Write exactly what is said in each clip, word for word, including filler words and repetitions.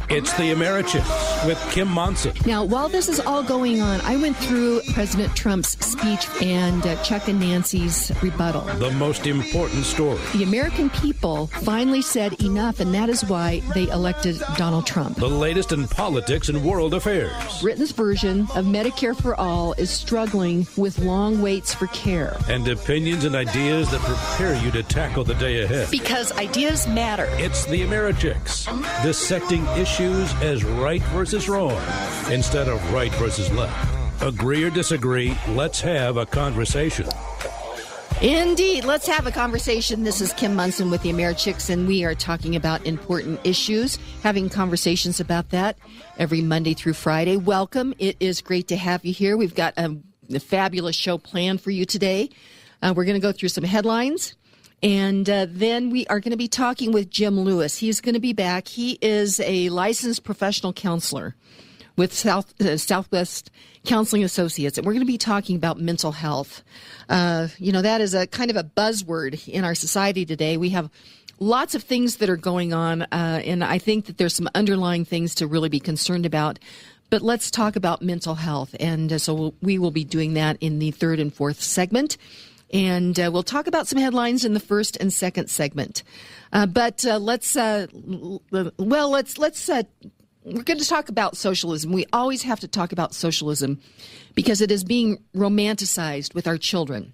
It's the Americhicks with Kim Monson. Now, while this is all going on, I went through President Trump's speech and uh, Chuck and Nancy's rebuttal. The most important story. The American people finally said enough, and that is why they elected Donald Trump. The latest in politics and world affairs. Britain's version of Medicare for All is struggling with long waits for care. And opinions and ideas that prepare you to tackle the day ahead. Because ideas matter. It's the Americhicks, dissecting issues as right versus wrong instead of right versus left. Agree or disagree, let's have a conversation. Indeed. Let's have a conversation. This is Kim Monson with the Americhicks, and we are talking about important issues, having conversations about that every Monday through Friday. Welcome. It is great to have you here. We've got a, a fabulous show planned for you today. Uh, we're going to go through some headlines. And uh, then we are going to be talking with Jim Lewis. He's going to be back. He is a licensed professional counselor with South uh, Southwest Counseling Associates, and we're going to be talking about mental health. Uh, you know, that is a kind of a buzzword in our society today. We have lots of things that are going on, uh, and I think that there's some underlying things to really be concerned about. But let's talk about mental health, and uh, so we'll, we will be doing that in the third and fourth segment. And uh, we'll talk about some headlines in the first and second segment. Uh, but uh, let's, uh, l- well, let's, let's, uh, we're going to talk about socialism. We always have to talk about socialism because it is being romanticized with our children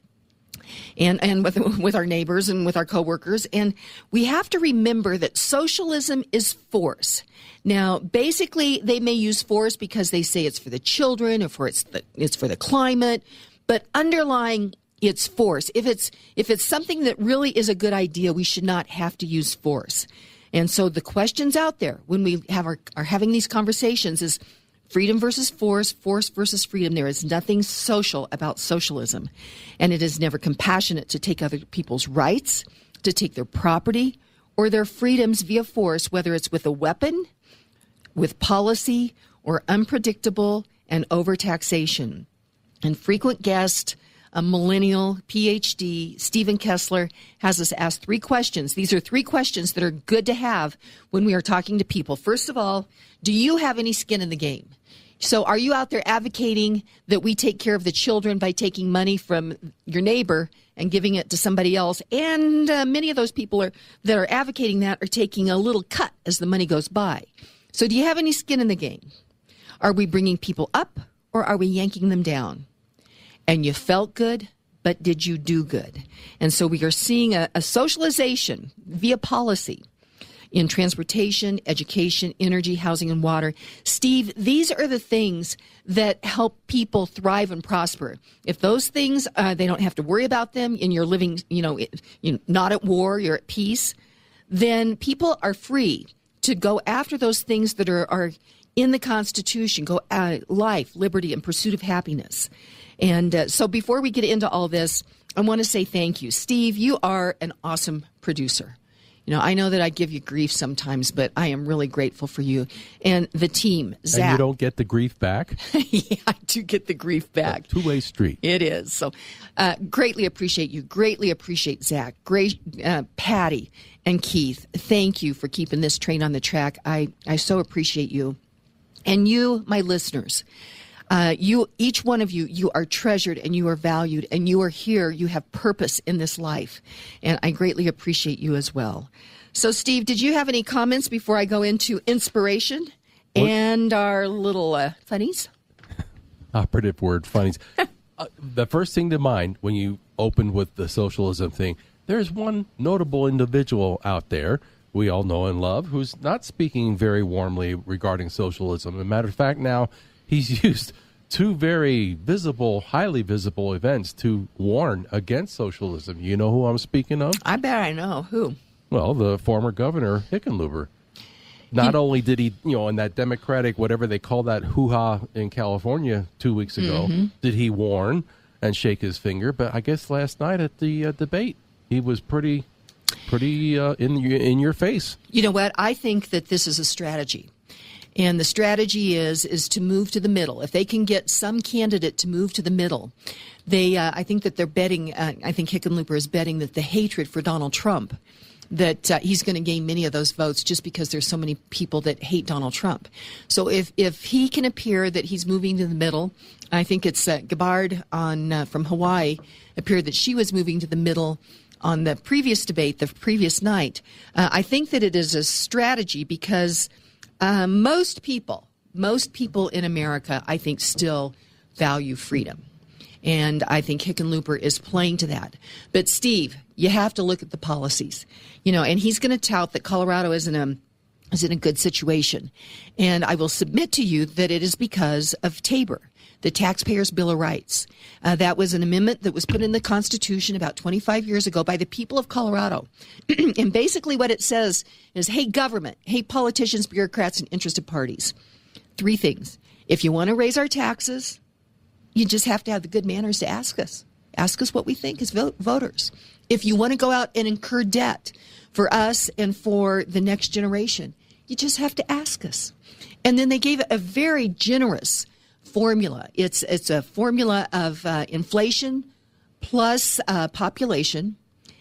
and, and with, with our neighbors and with our coworkers. And we have to remember that socialism is force. Now, basically, they may use force because they say it's for the children or for it's, the, it's for the climate, but underlying it's force. If it's if it's something that really is a good idea, we should not have to use force. And so the questions out there when we have our, are having these conversations is freedom versus force, force versus freedom. There is nothing social about socialism. And it is never compassionate to take other people's rights, to take their property, or their freedoms via force, whether it's with a weapon, with policy, or unpredictable and overtaxation. And frequent guest, a millennial P H D, Stephen Kessler, has us ask three questions. These are three questions that are good to have when we are talking to people. First of all, do you have any skin in the game? So are you out there advocating that we take care of the children by taking money from your neighbor and giving it to somebody else? And uh, many of those people are that are advocating that are taking a little cut as the money goes by. So do you have any skin in the game? Are we bringing people up or are we yanking them down? And you felt good, but did you do good? And so we are seeing a, a socialization via policy in transportation, education, energy, housing, and water. Steve, these are the things that help people thrive and prosper. If those things, uh, they don't have to worry about them, and you're living, you know, you're not at war, you're at peace, then people are free to go after those things that are, are in the Constitution, go uh, life, liberty, and pursuit of happiness. And uh, so before we get into all this, I want to say thank you. Steve, you are an awesome producer. You know, I know that I give you grief sometimes, but I am really grateful for you. And the team, Zach. And you don't get the grief back? Yeah, I do get the grief back. A two-way street. It is. So uh, greatly appreciate you. Greatly appreciate Zach. Great, uh, Patty and Keith. Thank you for keeping this train on the track. I, I so appreciate you. And you, my listeners. Uh, you, each one of you, you are treasured and you are valued and you are here. You have purpose in this life. And I greatly appreciate you as well. So, Steve, did you have any comments before I go into inspiration what? and our little uh, funnies? Operative word, funnies. uh, the first thing to mind when you opened with the socialism thing, there's one notable individual out there we all know and love who's not speaking very warmly regarding socialism. As a matter of fact, now he's used two very visible, highly visible events to warn against socialism. You know who I'm speaking of? I bet I know. Who? Well, the former governor, Hickenlooper. Not he, only did he, you know, in that Democratic, whatever they call that hoo-ha in California two weeks ago, mm-hmm. did he warn and shake his finger, but I guess last night at the uh, debate, he was pretty, pretty uh, in, in your face. You know what? I think that this is a strategy. And the strategy is is to move to the middle. If they can get some candidate to move to the middle, they uh, I think that they're betting, uh, I think Hickenlooper is betting that the hatred for Donald Trump that uh, he's going to gain many of those votes just because there's so many people that hate Donald Trump. So if if he can appear that he's moving to the middle, I think it's uh, Gabbard on uh, from Hawaii appeared that she was moving to the middle on the previous debate, the previous night. Uh, I think that it is a strategy because uh, most people, most people in America, I think, still value freedom. And I think Hickenlooper is playing to that. But, Steve, you have to look at the policies. You know, and he's going to tout that Colorado is in a is in a good situation. And I will submit to you that it is because of Tabor, the Taxpayers' Bill of Rights. Uh, that was an amendment that was put in the Constitution about twenty-five years ago by the people of Colorado. And basically what it says is, hey, government, hey, politicians, bureaucrats, and interested parties, three things. If you want to raise our taxes, you just have to have the good manners to ask us. Ask us what we think as vote- voters. If you want to go out and incur debt for us and for the next generation, you just have to ask us. And then they gave a very generous formula. It's it's a formula of uh, inflation plus uh, population,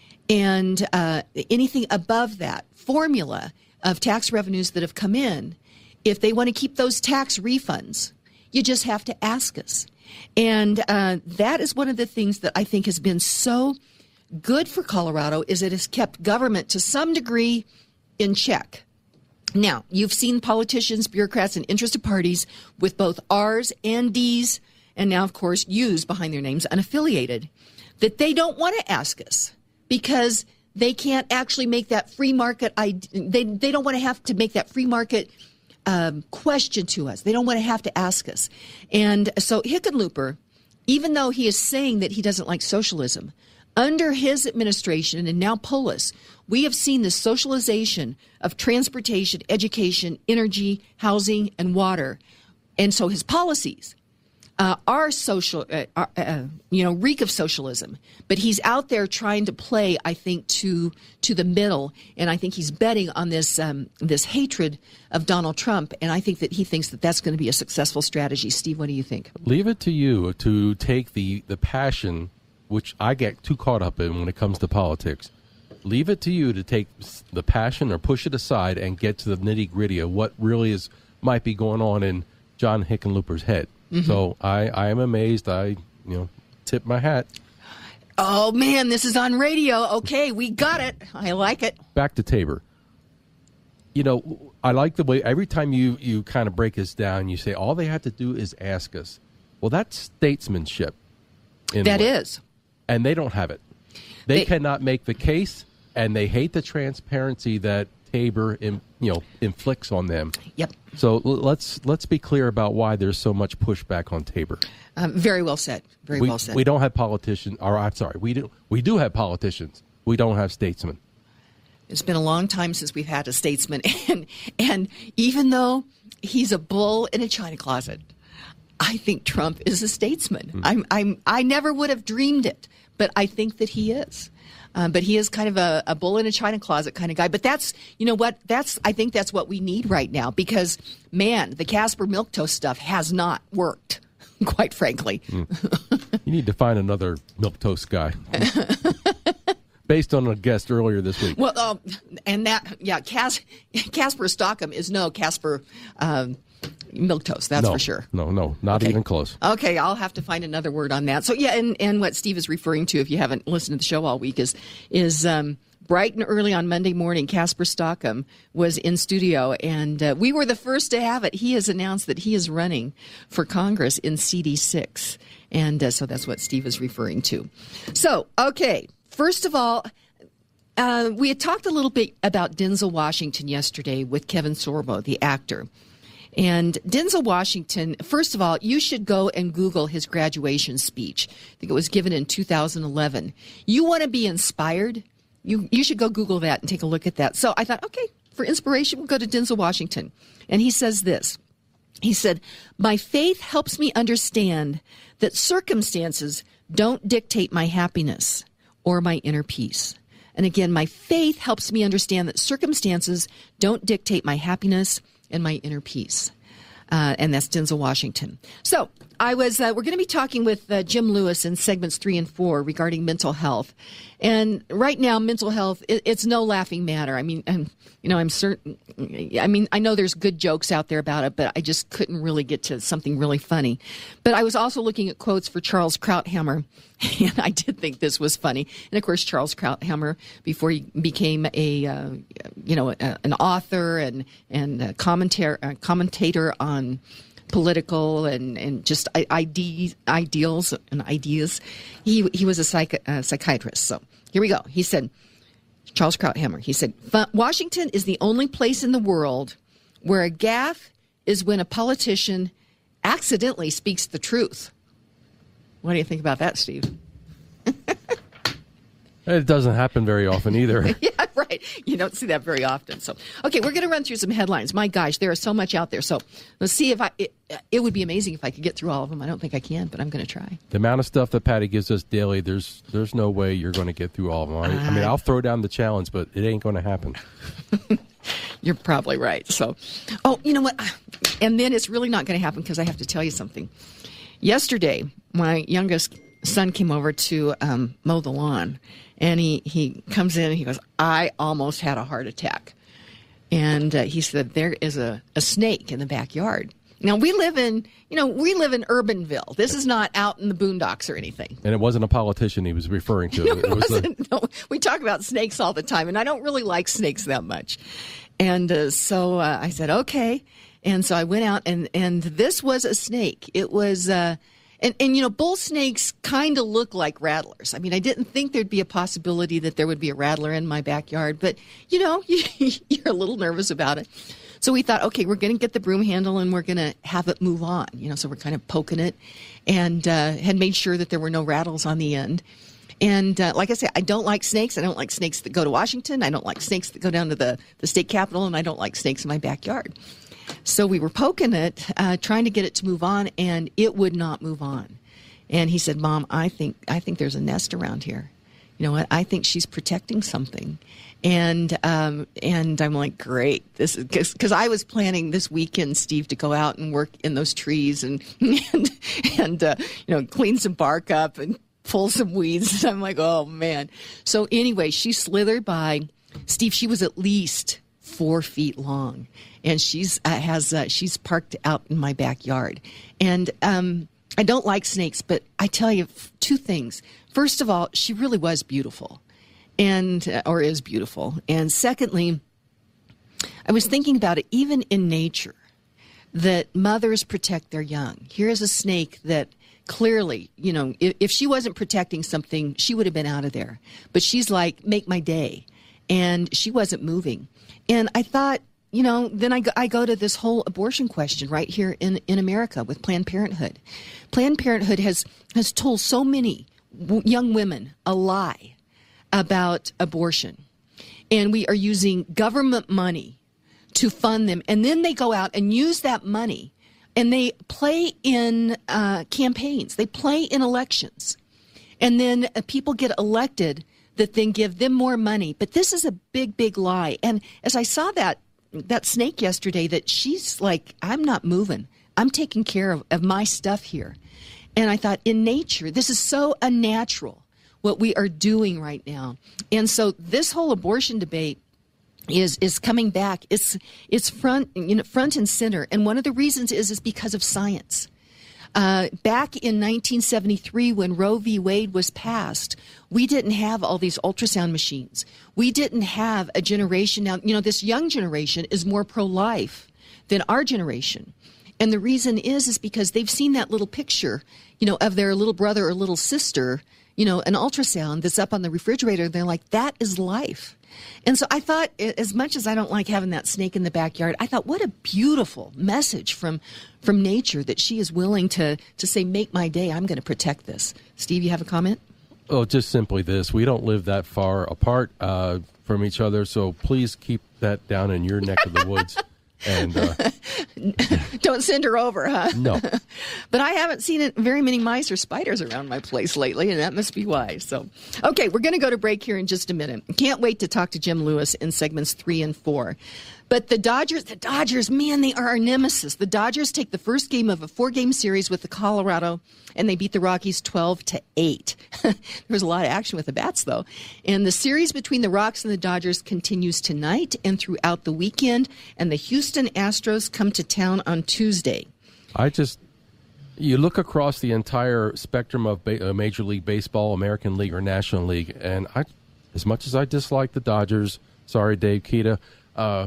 and uh, anything above that formula of tax revenues that have come in, if they want to keep those tax refunds, you just have to ask us. And uh, that is one of the things that I think has been so good for Colorado, is it has kept government to some degree in check. Now, you've seen politicians, bureaucrats, and interested parties with both R's and D's, and now, of course, U's behind their names, unaffiliated, that they don't want to ask us because they can't actually make that free market. They, they don't want to have to make that free market um, question to us. They don't want to have to ask us. And so Hickenlooper, even though he is saying that he doesn't like socialism, under his administration, and now Polis, we have seen the socialization of transportation, education, energy, housing, and water. And so his policies uh, are social, uh, are, uh, you know, reek of socialism. But he's out there trying to play, I think, to to the middle. And I think he's betting on this um, this hatred of Donald Trump. And I think that he thinks that that's going to be a successful strategy. Steve, what do you think? Leave it to you to take the, the passion, which I get too caught up in when it comes to politics. Leave it to you to take the passion or push it aside and get to the nitty-gritty of what really is might be going on in John Hickenlooper's head. Mm-hmm. So I, I am amazed. I, you know, tip my hat. Oh, man, this is on radio. Okay, we got it. I like it. Back to Tabor. You know, I like the way every time you, you kind of break this down, you say all they have to do is ask us. Well, that's statesmanship. That is. And they don't have it. They, They- cannot make the case, and they hate the transparency that Tabor, in, you know, inflicts on them. Yep. So l- let's let's be clear about why there's so much pushback on Tabor. Um, very well said. Very we, well said. We don't have politicians. Or I'm sorry, we do. We do have politicians. We don't have statesmen. It's been a long time since we've had a statesman, and and even though he's a bull in a china closet, I think Trump is a statesman. Mm. I'm I'm I never would have dreamed it, but I think that he is. Um, but he is kind of a, a bull in a china closet kind of guy. But that's, you know what, that's, I think that's what we need right now because, man, the Casper Milquetoast stuff has not worked, quite frankly. Mm. You need to find another milquetoast guy. Based on a guest earlier this week. Well, um, and that, yeah, Cas- Casper Stockham is no Casper um, Milquetoast, that's no, for sure. No, no, not okay. even close. Okay, I'll have to find another word on that. So, yeah, and, and what Steve is referring to, if you haven't listened to the show all week, is is um, bright and early on Monday morning, Casper Stockham was in studio, and uh, we were the first to have it. He has announced that he is running for Congress in C D six, and uh, so that's what Steve is referring to. So, okay, first of all, uh, we had talked a little bit about Denzel Washington yesterday with Kevin Sorbo, the actor. And Denzel Washington, first of all, you should go and Google his graduation speech. I think it was given in two thousand eleven. You want to be inspired? You you should go Google that and take a look at that. So I thought, okay, for inspiration, we'll go to Denzel Washington. And he says this. He said, "My faith helps me understand that circumstances don't dictate my happiness or my inner peace. And again, my faith helps me understand that circumstances don't dictate my happiness and my inner peace." uh, and that's Denzel Washington. So I was. Uh, we're going to be talking with uh, Jim Lewis in segments three and four regarding mental health. And right now, mental health, it, it's no laughing matter. I mean, I'm, you know, I'm certain. I mean, I know there's good jokes out there about it, but I just couldn't really get to something really funny. But I was also looking at quotes for Charles Krauthammer, and I did think this was funny. And of course, Charles Krauthammer, before he became a, uh, you know, a, an author and and a commentator, a commentator on political and, and just ideas, ideals and ideas. He he was a psych, uh, psychiatrist. So here we go. He said, Charles Krauthammer, he said, Washington is the only place in the world where a gaffe is when a politician accidentally speaks the truth. What do you think about that, Steve? It doesn't happen very often either. Yeah, right. You don't see that very often. So, okay, we're going to run through some headlines. My gosh, there is so much out there. So let's see if I, it, it would be amazing if I could get through all of them. I don't think I can, but I'm going to try. The amount of stuff that Patty gives us daily, there's there's no way you're going to get through all of them. I, I mean, I'll throw down the challenge, but it ain't going to happen. You're probably right. So, oh, you know what? And then it's really not going to happen because I have to tell you something. Yesterday, my youngest son came over to um, mow the lawn. And he, he comes in and he goes, I almost had a heart attack. And uh, he said, there is a, a snake in the backyard. Now, we live in, you know, we live in Urbanville. This is not out in the boondocks or anything. And it wasn't a politician he was referring to. No, it, it was wasn't. A... No, we talk about snakes all the time, and I don't really like snakes that much. And uh, so uh, I said, okay. And so I went out, and, and this was a snake. It was... Uh, And, and, you know, bull snakes kind of look like rattlers. I mean, I didn't think there'd be a possibility that there would be a rattler in my backyard. But, you know, you're a little nervous about it. So we thought, okay, we're going to get the broom handle and we're going to have it move on. You know, so we're kind of poking it and uh, had made sure that there were no rattles on the end. And uh, like I said, I don't like snakes. I don't like snakes that go to Washington. I don't like snakes that go down to the, the state capitol. And I don't like snakes in my backyard. So we were poking it, uh, trying to get it to move on, and it would not move on. And he said, Mom, I think I think there's a nest around here. You know what? I think she's protecting something. And um, and I'm like, great. This is because I was planning this weekend, Steve, to go out and work in those trees and and, and uh, you know, clean some bark up and pull some weeds. I'm like, oh man. So anyway, she slithered by. Steve, she was at least four feet long, and she's uh, has uh, she's parked out in my backyard. And um, I don't like snakes, but I tell you two things. First of all, she really was beautiful, and uh, or is beautiful. And secondly, I was thinking about it. Even in nature, that mothers protect their young. Here is a snake that clearly, you know, if, if she wasn't protecting something, she would have been out of there. But she's like, make my day, and she wasn't moving. And I thought, you know, then I go, I go to this whole abortion question right here in, in America with Planned Parenthood. Planned Parenthood has, has told so many w- young women a lie about abortion. And we are using government money to fund them. And then they go out and use that money and they play in uh, campaigns. They play in elections. And then uh, people get elected that then give them more money. But this is a big, big lie. And as I saw that that snake yesterday, that she's like, I'm not moving. I'm taking care of, of my stuff here. And I thought, in nature, this is so unnatural, what we are doing right now. And so this whole abortion debate is is coming back. It's it's front you know front and center. And one of the reasons is is because of science. Uh, back in nineteen seventy-three, when Roe v. Wade was passed, we didn't have all these ultrasound machines. We didn't have a generation. Now, you know, this young generation is more pro-life than our generation. And the reason is, is because they've seen that little picture, you know, of their little brother or little sister, you know, an ultrasound that's up on the refrigerator. They're like, that is life. And so I thought, as much as I don't like having that snake in the backyard, I thought, what a beautiful message from from nature that she is willing to, to say, make my day. I'm going to protect this. Steve, you have a comment? Oh, just simply this. We don't live that far apart uh, from each other, so please keep that down in your neck of the woods. And uh, don't send her over, huh? no. But I haven't seen it, very many mice or spiders around my place lately, and that must be why. So, okay, we're going to go to break here in just a minute. Can't wait to talk to Jim Lewis in segments three and four. But the Dodgers, the Dodgers, man, they are our nemesis. The Dodgers take the first game of a four-game series with the Colorado, and they beat the Rockies twelve to eight. There was a lot of action with the bats, though. And the series between the Rocks and the Dodgers continues tonight and throughout the weekend, and the Houston Astros come to town on Tuesday. I just, you look across the entire spectrum of ba- uh, Major League Baseball, American League, or National League, and I, as much as I dislike the Dodgers, sorry, Dave Keita, uh,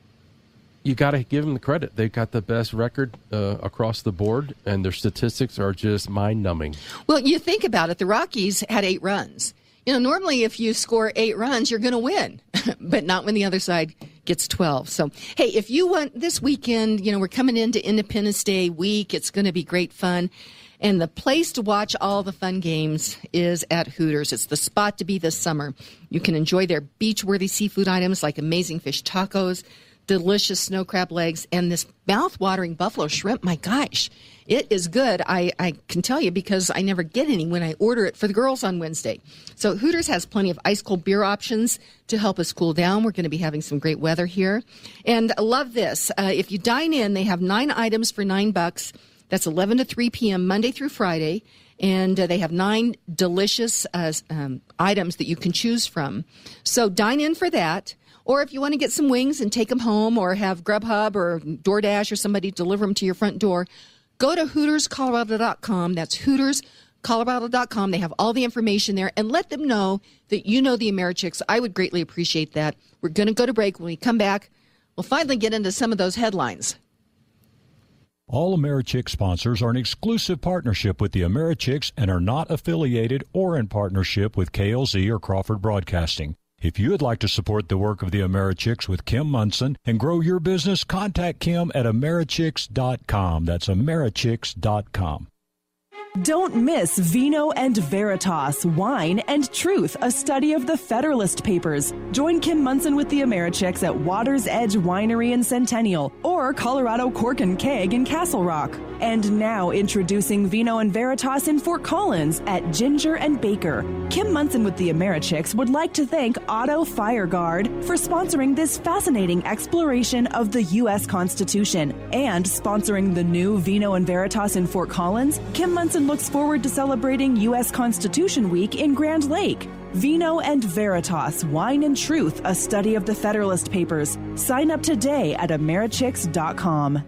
you got to give them the credit. They've got the best record uh, across the board, and their statistics are just mind-numbing. Well, you think about it. The Rockies had eight runs. You know, normally if you score eight runs, you're going to win, but not when the other side gets twelve. So, hey, if you want this weekend, you know, we're coming into Independence Day week. It's going to be great fun. And the place to watch all the fun games is at Hooters. It's the spot to be this summer. You can enjoy their beach-worthy seafood items like amazing fish tacos, delicious snow crab legs, and this mouth-watering buffalo shrimp. My gosh, it is good. I, I can tell you because I never get any when I order it for the girls on Wednesday. So Hooters has plenty of ice-cold beer options to help us cool down. We're going to be having some great weather here. And I love this. Uh, if you dine in, they have nine items for nine bucks. That's eleven to three p.m. Monday through Friday. And uh, they have nine delicious uh, um, items that you can choose from. So dine in for that. Or if you want to get some wings and take them home, or have Grubhub or DoorDash or somebody deliver them to your front door, go to Hooters Colorado dot com. That's Hooters Colorado dot com. They have all the information there, and let them know that you know the Americhicks. I would greatly appreciate that. We're going to go to break. When we come back, we'll finally get into some of those headlines. All Americhick sponsors are an exclusive partnership with the Americhicks and are not affiliated or in partnership with K L Z or Crawford Broadcasting. If you would like to support the work of the Americhicks with Kim Munson and grow your business, contact Kim at Americhicks dot com. That's Americhicks dot com. Don't miss Vino and Veritas, Wine and Truth, a study of the Federalist Papers. Join Kim Munson with the Americhicks at Water's Edge Winery in Centennial or Colorado Cork and Keg in Castle Rock. And now introducing Vino and Veritas in Fort Collins at Ginger and Baker. Kim Munson with the Americhicks would like to thank Auto Fire Guard for sponsoring this fascinating exploration of the U S Constitution and sponsoring the new Vino and Veritas in Fort Collins. Kim Munson looks forward to celebrating U S Constitution Week in Grand Lake. Vino and Veritas, Wine and Truth, a study of the Federalist Papers. Sign up today at Americhicks dot com.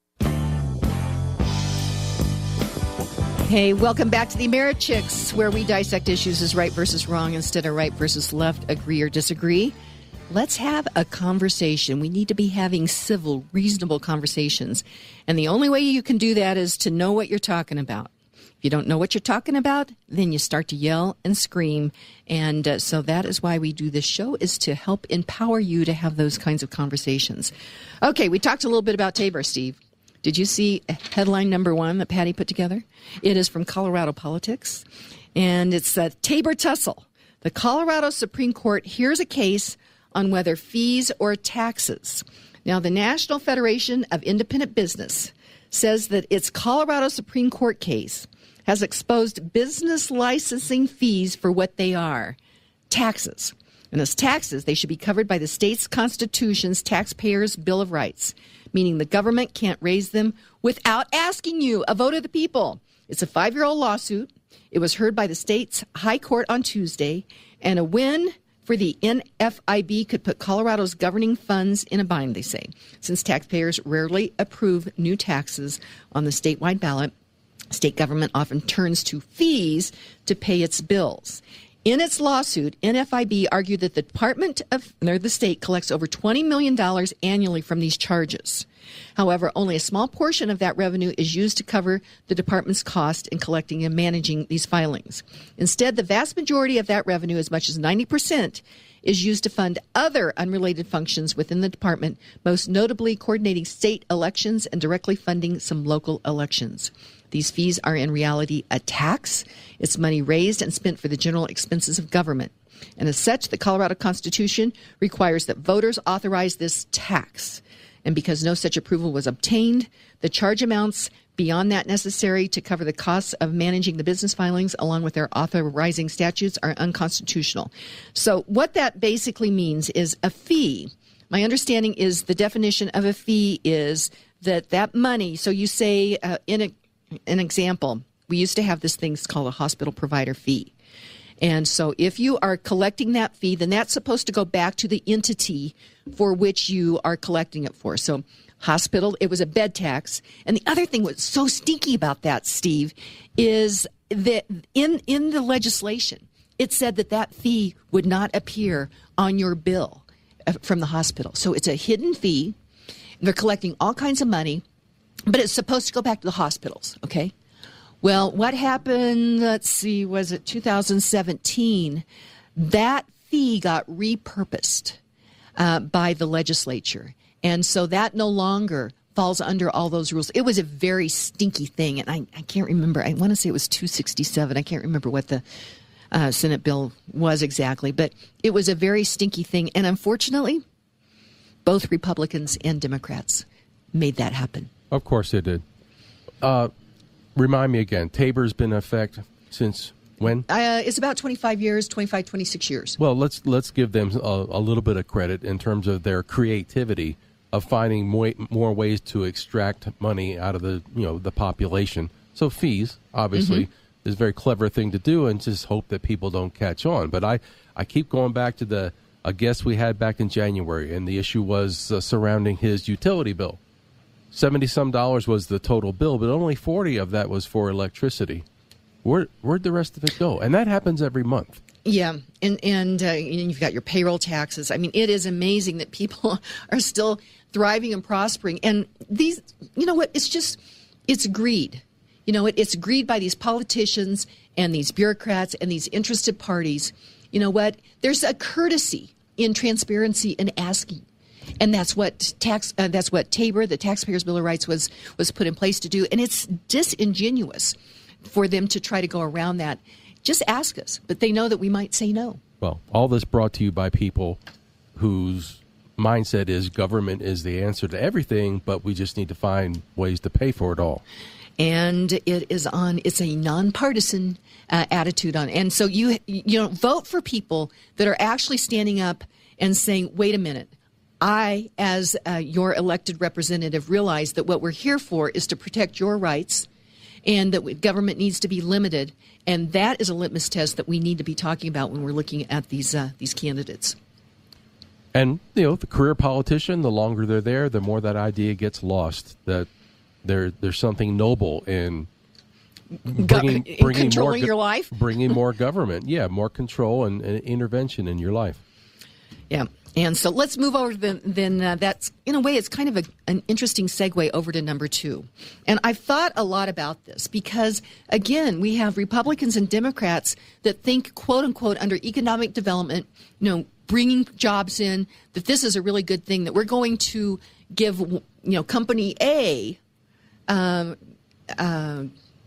Hey, welcome back to the Americhicks, where we dissect issues as right versus wrong instead of right versus left, agree or disagree. Let's have a conversation. We need to be having civil, reasonable conversations. And the only way you can do that is to know what you're talking about. If you don't know what you're talking about, then you start to yell and scream. And uh, so that is why we do this show, is to help empower you to have those kinds of conversations. Okay, we talked a little bit about Tabor, Steve. Did you see headline number one that Patty put together? It is from Colorado Politics, and it's a Tabor tussle. The Colorado Supreme Court hears a case on whether fees or taxes. Now, the National Federation of Independent Business says that its Colorado Supreme Court case has exposed business licensing fees for what they are, taxes. And as taxes, they should be covered by the state's constitution's Taxpayers' Bill of Rights, meaning the government can't raise them without asking you, a vote of the people. It's a five-year-old lawsuit. It was heard by the state's high court on Tuesday, and a win for the N F I B could put Colorado's governing funds in a bind, they say, since taxpayers rarely approve new taxes on the statewide ballot. State government often turns to fees to pay its bills. In its lawsuit, N F I B argued that the Department of or the state collects over twenty million dollars annually from these charges. However, only a small portion of that revenue is used to cover the department's cost in collecting and managing these filings. Instead, the vast majority of that revenue, as much as ninety percent, is used to fund other unrelated functions within the department, most notably coordinating state elections and directly funding some local elections. These fees are in reality a tax. It's money raised and spent for the general expenses of government. And as such, the Colorado Constitution requires that voters authorize this tax. And because no such approval was obtained, the charge amounts beyond that necessary to cover the costs of managing the business filings along with their authorizing statutes are unconstitutional. So what that basically means is a fee. My understanding is the definition of a fee is that that money, so you say uh, in a, an example, we used to have this thing called a hospital provider fee. And so if you are collecting that fee, then that's supposed to go back to the entity for which you are collecting it for. So hospital, it was a bed tax. And the other thing what's so stinky about that, Steve, is that in, in the legislation, it said that that fee would not appear on your bill from the hospital. So it's a hidden fee. They're collecting all kinds of money, but it's supposed to go back to the hospitals, okay? Well, what happened, let's see, was it two thousand seventeen? That fee got repurposed uh, by the legislature. And so that no longer falls under all those rules. It was a very stinky thing. And I, I can't remember. I want to say it was two sixty-seven. I can't remember what the uh, Senate bill was exactly. But it was a very stinky thing. And unfortunately, both Republicans and Democrats made that happen. Of course they did. Uh Remind me again, Tabor's been in effect since when? Uh, it's about twenty-five years, twenty-five, twenty-six years. Well, let's let's give them a, a little bit of credit in terms of their creativity of finding more, more ways to extract money out of the you know the population. So fees, obviously, mm-hmm. is a very clever thing to do, and just hope that people don't catch on. But I, I keep going back to the a guest we had back in January, and the issue was uh, surrounding his utility bill. seventy-some dollars was the total bill, but only forty of that was for electricity. Where, where'd the rest of it go? And that happens every month. Yeah, and, and uh, you've got your payroll taxes. I mean, it is amazing that people are still thriving and prospering. And these, you know what, it's just, it's greed. You know, it, it's greed by these politicians and these bureaucrats and these interested parties. You know what, there's a courtesy in transparency and asking. And that's what tax. Uh, that's what Tabor, the Taxpayers' Bill of Rights, was was put in place to do. And it's disingenuous for them to try to go around that. Just ask us, but they know that we might say no. Well, all this brought to you by people whose mindset is government is the answer to everything, but we just need to find ways to pay for it all. And it is on. It's a nonpartisan uh, attitude on. And so you you know vote for people that are actually standing up and saying, "Wait a minute. I, as uh, your elected representative, realize that what we're here for is to protect your rights and that government needs to be limited." And that is a litmus test that we need to be talking about when we're looking at these uh, these candidates. And, you know, the career politician, the longer they're there, the more that idea gets lost, that there there's something noble in bringing, Go- bringing controlling more, your life? bringing more government. Yeah, more control and, and intervention in your life. Yeah. And so let's move over to the, then uh, that's, in a way, it's kind of a, an interesting segue over to number two. And I've thought a lot about this because, again, we have Republicans and Democrats that think, quote unquote, under economic development, you know, bringing jobs in, that this is a really good thing, that we're going to give, you know, company A, um, uh,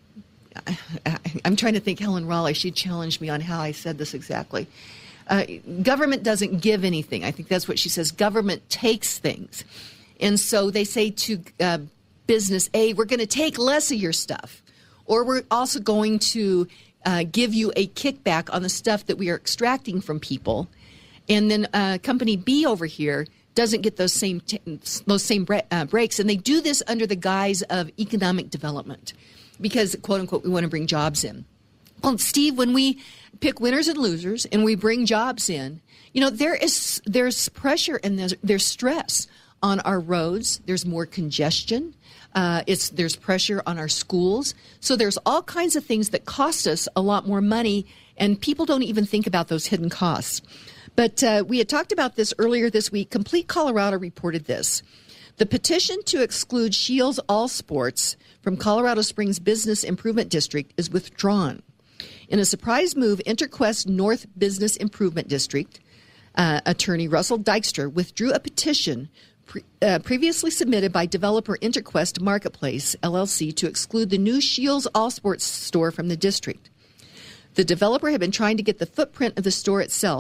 I, I, I'm trying to think, Helen Raleigh, she challenged me on how I said this exactly. Uh, government doesn't give anything. I think that's what she says. Government takes things. And so they say to uh, business A, we're going to take less of your stuff. Or we're also going to uh, give you a kickback on the stuff that we are extracting from people. And then uh, company B over here doesn't get those same t- those same bre- uh, breaks. And they do this under the guise of economic development because, quote unquote, we want to bring jobs in. Well, Steve, when we pick winners and losers and we bring jobs in, you know, there is there's pressure and there's, there's stress on our roads. There's more congestion. Uh, it's there's pressure on our schools. So there's all kinds of things that cost us a lot more money, and people don't even think about those hidden costs. But uh, we had talked about this earlier this week. Complete Colorado reported this. The petition to exclude Shields All Sports from Colorado Springs Business Improvement District is withdrawn. In a surprise move, Interquest North Business Improvement District uh, attorney Russell Dykstra withdrew a petition pre- uh, previously submitted by developer Interquest Marketplace, L L C, to exclude the new Shields All Sports store from the district. The developer had been trying to get the footprint of the store itself,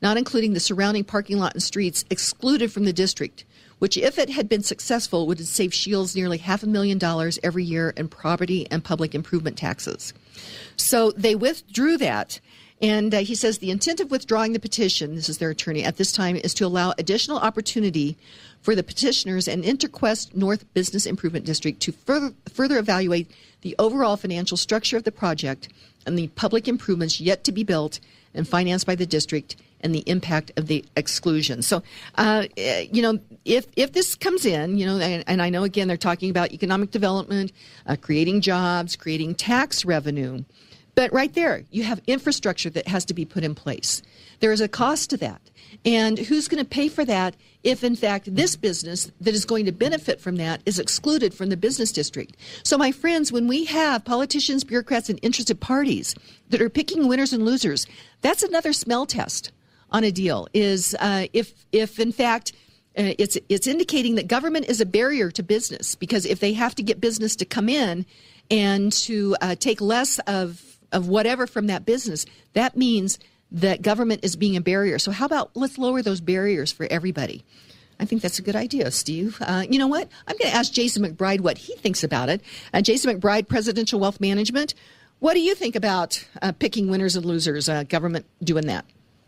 not including the surrounding parking lot and streets, excluded from the district, which, if it had been successful, would have saved Shields nearly half a million dollars every year in property and public improvement taxes. So they withdrew that. And uh, he says the intent of withdrawing the petition, this is their attorney, at this time is to allow additional opportunity for the petitioners and Interquest North Business Improvement District to further, further evaluate the overall financial structure of the project and the public improvements yet to be built and financed by the district and the impact of the exclusion. So, uh, you know, if if this comes in, you know, and, and I know, again, they're talking about economic development, uh, creating jobs, creating tax revenue. But right there, you have infrastructure that has to be put in place. There is a cost to that. And who's going to pay for that if, in fact, this business that is going to benefit from that is excluded from the business district? So, my friends, when we have politicians, bureaucrats, and interested parties that are picking winners and losers, that's another smell test on a deal, is uh, if, if, in fact, uh, it's, it's indicating that government is a barrier to business, because if they have to get business to come in and to uh, take less of of whatever from that business, that means that government is being a barrier. So how about let's lower those barriers for everybody? I think that's a good idea, Steve. Uh, you know what? I'm going to ask Jason McBride what he thinks about it. Uh, Jason McBride, Presidential Wealth Management. What do you think about uh, picking winners and losers, uh, government doing that?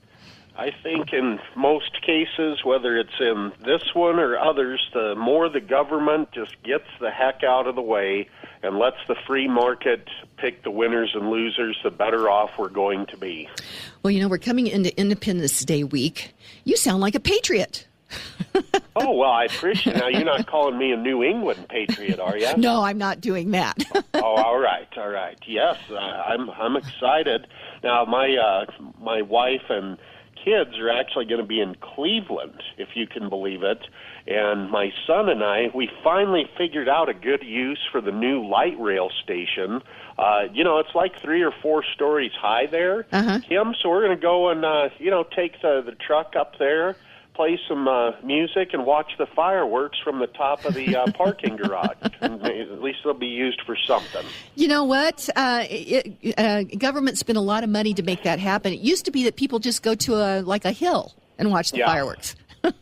I think in most cases, whether it's in this one or others, the more the government just gets the heck out of the way and lets the free market pick the winners and losers, the better off we're going to be. Well, you know, we're coming into Independence Day week. You sound like a patriot. Oh, well, I appreciate it. Now, you're not calling me a New England patriot, are you? No, I'm not doing that. Oh, all right, all right. Yes, uh, I'm I'm excited. Now, my uh, my wife and kids are actually going to be in Cleveland, if you can believe it. And my son and I, we finally figured out a good use for the new light rail station. Uh, you know, it's like three or four stories high there, uh-huh. Kim. So we're going to go and, uh, you know, take the, the truck up there, play some uh, music, and watch the fireworks from the top of the uh, parking garage. And at least they'll be used for something. You know what? Uh, it, uh, government spent a lot of money to make that happen. It used to be that people just go to a like a hill and watch the yeah. fireworks.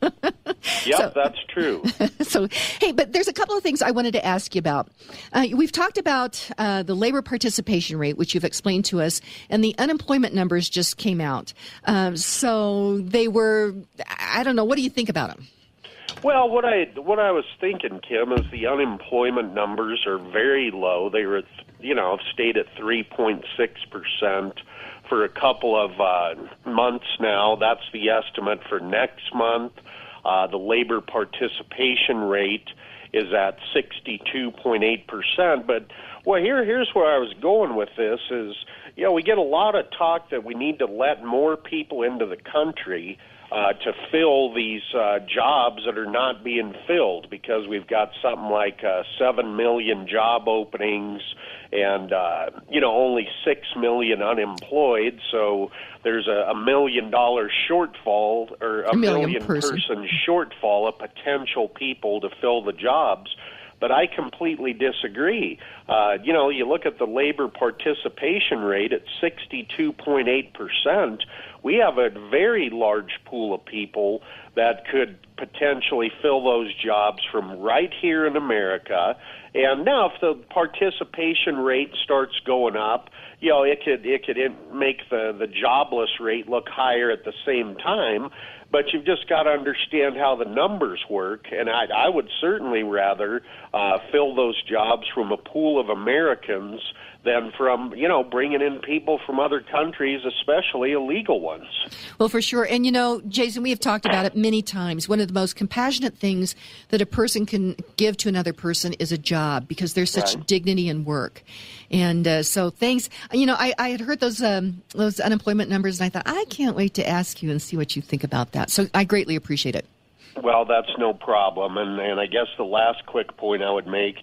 Yep, so, that's true. So, hey, but there's a couple of things I wanted to ask you about. Uh, we've talked about uh, the labor participation rate, which you've explained to us, and the unemployment numbers just came out. Um, so they were, I don't know, what do you think about them? Well, what I what I was thinking, Kim, is the unemployment numbers are very low. They were, you know, stayed at three point six percent for a couple of uh, months now. That's the estimate for next month. Uh, the labor participation rate is at sixty-two point eight percent. But, well, here here's where I was going with this is, you know, we get a lot of talk that we need to let more people into the country uh, to fill these uh, jobs that are not being filled, because we've got something like uh, seven million job openings and, uh, you know, only six million unemployed. So there's a, a million dollar shortfall, or a, a million, million person. person shortfall of potential people to fill the jobs. But I completely disagree. Uh, you know, you look at the labor participation rate at sixty-two point eight percent. We have a very large pool of people that could potentially fill those jobs from right here in America. And now if the participation rate starts going up, you know, it could it could make the, the jobless rate look higher at the same time. But you've just got to understand how the numbers work, and I, I would certainly rather uh, fill those jobs from a pool of Americans than from, you know, bringing in people from other countries, especially illegal ones. Well, for sure. And, you know, Jason, we have talked about it many times. One of the most compassionate things that a person can give to another person is a job, because there's such right. dignity in work. And uh, so thanks. You know, I, I had heard those um, those unemployment numbers, and I thought, I can't wait to ask you and see what you think about that. So I greatly appreciate it. Well, that's no problem. And, and I guess the last quick point I would make,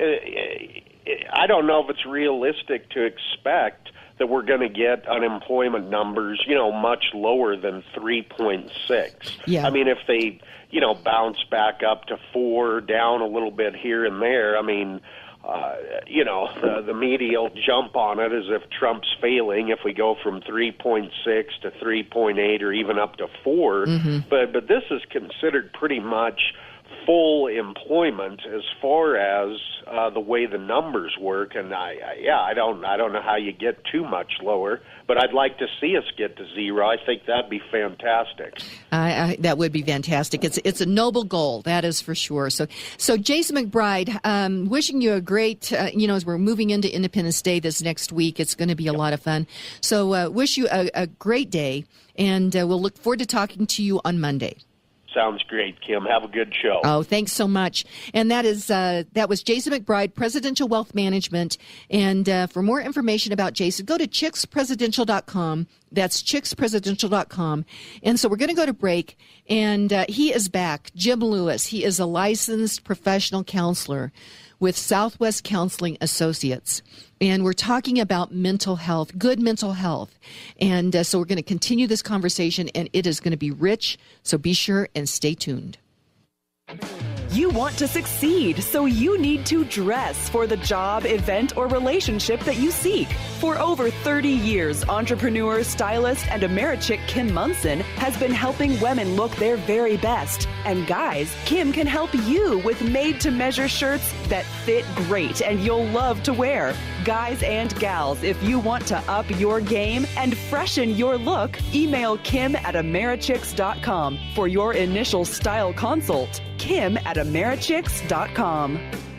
I don't know if it's realistic to expect that we're going to get unemployment numbers, you know, much lower than three point six. Yeah. I mean, if they, you know, bounce back up to four, down a little bit here and there, I mean, uh, you know, the, the media will jump on it as if Trump's failing if we go from three point six to three point eight or even up to four. Mm-hmm. But but this is considered pretty much full employment as far as uh, the way the numbers work, and I, I yeah I don't I don't know how you get too much lower, but I'd like to see us get to zero. I think that'd be fantastic. I, I, that would be fantastic. It's it's a noble goal, that is for sure. So so Jason McBride, um, wishing you a great uh, you know as we're moving into Independence Day this next week, it's going to be a lot of fun. So uh, wish you a, a great day, and uh, we'll look forward to talking to you on Monday. Sounds great, Kim. Have a good show. Oh, thanks so much. And that is uh, that was Jason McBride, Presidential Wealth Management. And uh, for more information about Jason, go to chicks presidential dot com. That's chicks presidential dot com. And so we're going to go to break. And uh, he is back, Jim Lewis. He is a licensed professional counselor with Southwest Counseling Associates. And we're talking about mental health, good mental health. And uh, so we're going to continue this conversation, and it is going to be rich. So be sure and stay tuned. You want to succeed, so you need to dress for the job, event, or relationship that you seek. For over thirty years, entrepreneur, stylist, and Americhick Kim Munson has been helping women look their very best. And guys, Kim can help you with made-to-measure shirts that fit great and you'll love to wear. Guys and gals, if you want to up your game and freshen your look, email Kim at Americhicks dot com for your initial style consult. Kim at Americhicks dot com.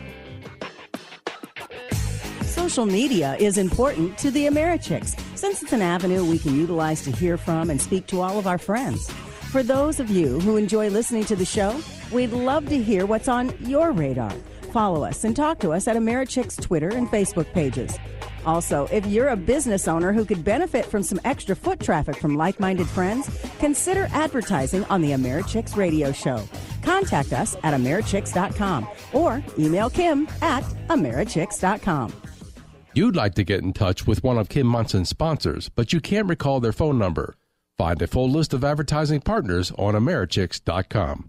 Social media is important to the Americhicks since it's an avenue we can utilize to hear from and speak to all of our friends. For those of you who enjoy listening to the show, we'd love to hear what's on your radar. Follow us and talk to us at Americhicks Twitter and Facebook pages. Also, if you're a business owner who could benefit from some extra foot traffic from like-minded friends, consider advertising on the Americhicks radio show. Contact us at Americhicks dot com or email Kim at Americhicks dot com. You'd like to get in touch with one of Kim Munson's sponsors, but you can't recall their phone number. Find a full list of advertising partners on Americhicks dot com.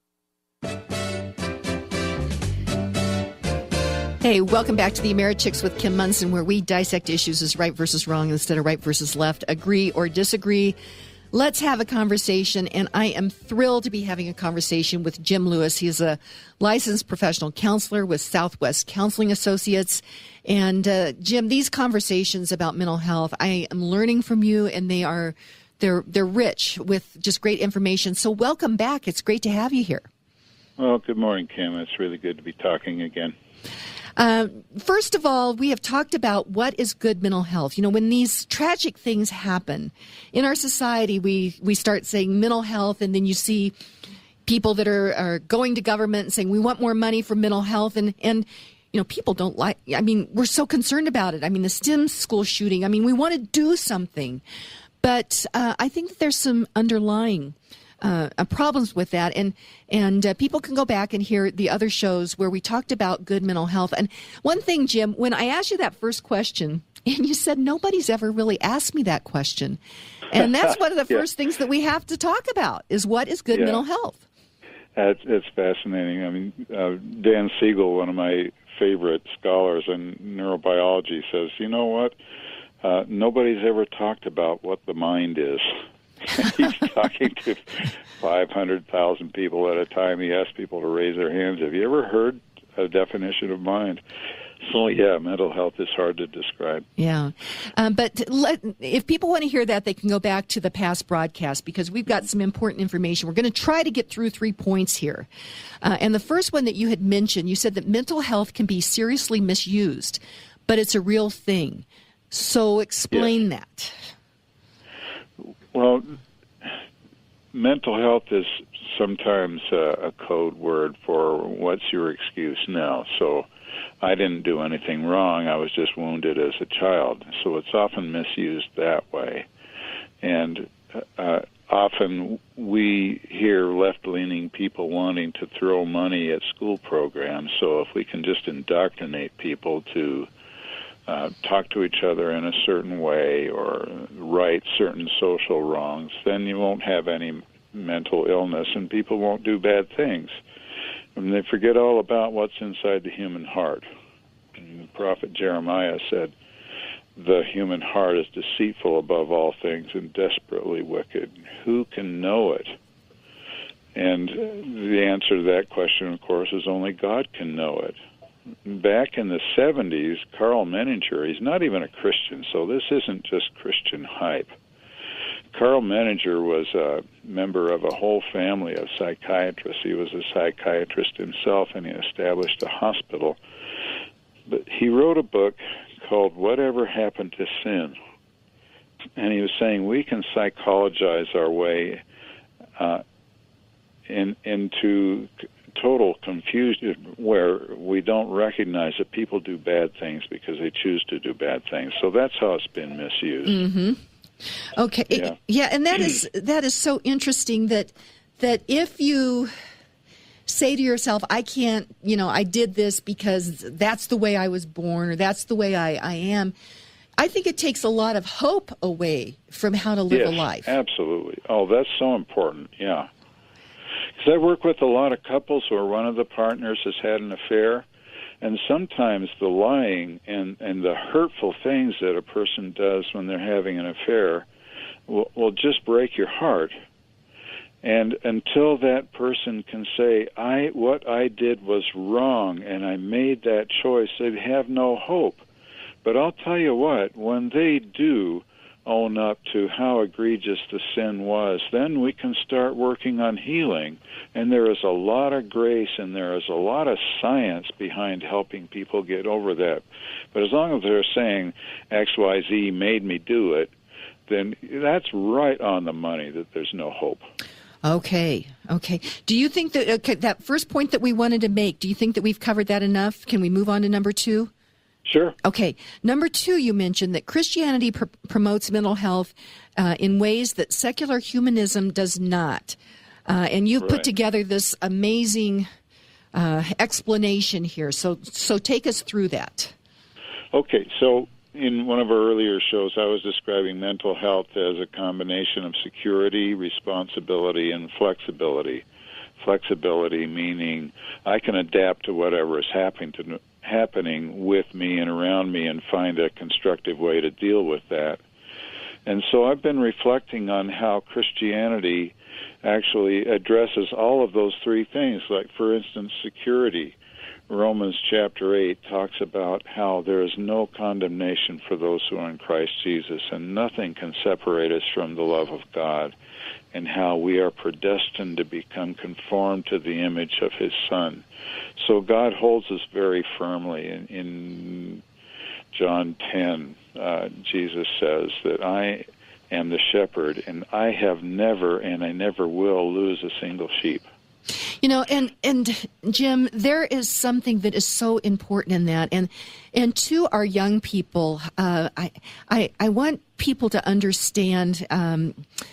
Hey, welcome back to the Americhicks with Kim Munson, where we dissect issues as right versus wrong instead of right versus left, agree or disagree. Let's have a conversation, and I am thrilled to be having a conversation with Jim Lewis. He is a licensed professional counselor with Southwest Counseling Associates. And uh, Jim, these conversations about mental health, I am learning from you, and they are they're they're rich with just great information. So welcome back. It's great to have you here. Well, good morning, Kim. It's really good to be talking again. Uh, first of all, we have talked about what is good mental health. You know, when these tragic things happen in our society, we, we start saying mental health, and then you see people that are, are going to government and saying, we want more money for mental health. And, and, you know, people don't like, I mean, we're so concerned about it. I mean, the STEM school shooting, I mean, we want to do something. But uh, I think that there's some underlying Uh, uh, problems with that, and and uh, people can go back and hear the other shows where we talked about good mental health. And one thing, Jim, when I asked you that first question, and you said nobody's ever really asked me that question, and that's one of the yeah. first things that we have to talk about is what is good yeah. mental health. Uh, it's, it's fascinating. I mean, uh, Dan Siegel, one of my favorite scholars in neurobiology, says, you know what? Uh, nobody's ever talked about what the mind is. He's talking to five hundred thousand people at a time. He asks people to raise their hands. Have you ever heard a definition of mind? So, yeah, mental health is hard to describe. Yeah. Um, but let, if people want to hear that, they can go back to the past broadcast because we've got some important information. We're going to try to get through three points here. Uh, and the first one that you had mentioned, you said that mental health can be seriously misused, but it's a real thing. So explain yes. that. Well, mental health is sometimes uh, a code word for what's your excuse now. So I didn't do anything wrong. I was just wounded as a child. So it's often misused that way. And uh, often we hear left-leaning people wanting to throw money at school programs. So if we can just indoctrinate people to Uh, talk to each other in a certain way or right certain social wrongs, then you won't have any mental illness and people won't do bad things. And they forget all about what's inside the human heart. the prophet Jeremiah said, the human heart is deceitful above all things and desperately wicked. Who can know it? And the answer to that question, of course, is only God can know it. Back in the seventies, Carl Menninger, he's not even a Christian, so this isn't just Christian hype. Carl Menninger was a member of a whole family of psychiatrists. He was a psychiatrist himself, and he established a hospital. But he wrote a book called Whatever Happened to Sin? And he was saying we can psychologize our way uh, in, into total confusion where we don't recognize that people do bad things because they choose to do bad things. So that's how it's been misused. Mm-hmm. Okay. Yeah. yeah, and that is that is so interesting that that if you say to yourself, I can't, you know, I did this because that's the way I was born or that's the way I, I am, I think it takes a lot of hope away from how to live yes, a life. Absolutely. Oh, that's so important, yeah. Because I work with a lot of couples where one of the partners has had an affair, and sometimes the lying and, and the hurtful things that a person does when they're having an affair will, will just break your heart. And until that person can say, I what I did was wrong and I made that choice, they have no hope. But I'll tell you what, when they do own up to how egregious the sin was, then we can start working on healing. And there is a lot of grace and there is a lot of science behind helping people get over that. But as long as they're saying X Y Z made me do it, then that's right on the money that there's no hope. Okay, okay. Do you think that okay, that first point that we wanted to make, do you think that we've covered that enough? Can we move on to number two? Sure. Okay. Number two, you mentioned that Christianity pr- promotes mental health uh, in ways that secular humanism does not. Uh, and you've right. put together this amazing uh, explanation here. So, so take us through that. Okay, so in one of our earlier shows, I was describing mental health as a combination of security, responsibility, and flexibility. Flexibility meaning I can adapt to whatever is happening to happening with me and around me and find a constructive way to deal with that. And so I've been reflecting on how Christianity actually addresses all of those three things, like, for instance, security. Romans chapter eight talks about how there is no condemnation for those who are in Christ Jesus, and nothing can separate us from the love of God, and how we are predestined to become conformed to the image of His Son. So God holds us very firmly. In, in John ten, uh, Jesus says that I am the shepherd, and I have never and I never will lose a single sheep. You know, and, and Jim, there is something that is so important in that. And and to our young people, uh, I, I I want people to understand um,